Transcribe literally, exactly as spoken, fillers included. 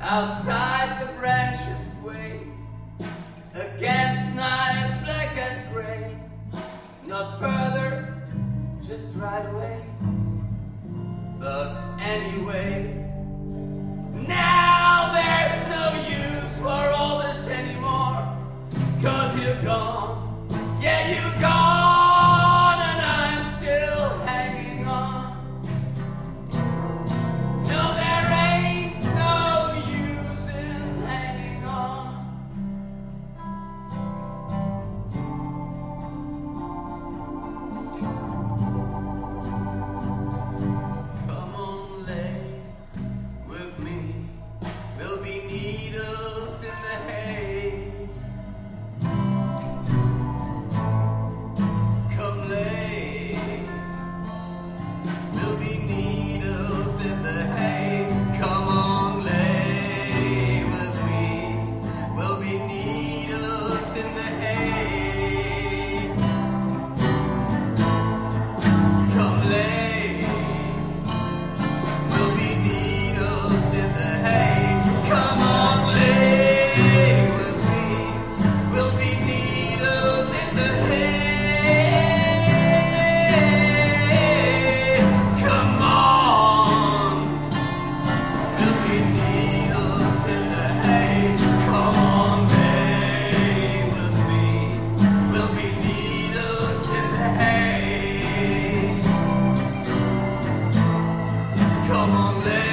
Outside the branches sway against nights black and gray. Not further, just right away. But anyway, now there's no use for all this anymore. Cause you're gone, yeah you're gone, and I'm still hanging on. No, there ain't no use in hanging on. Come on, lay with me. There'll be needles in the hay. Come lay. There'll be needles in the hay. Come on, lay with me. There'll be needles in the hay. Come lay. There'll be needles in the hay. Come on, lay with me. There'll be needles in the hay. Come on. There'll be needles in the hay. Come on, lay with me. There'll be needles in the hay. Come on, lay.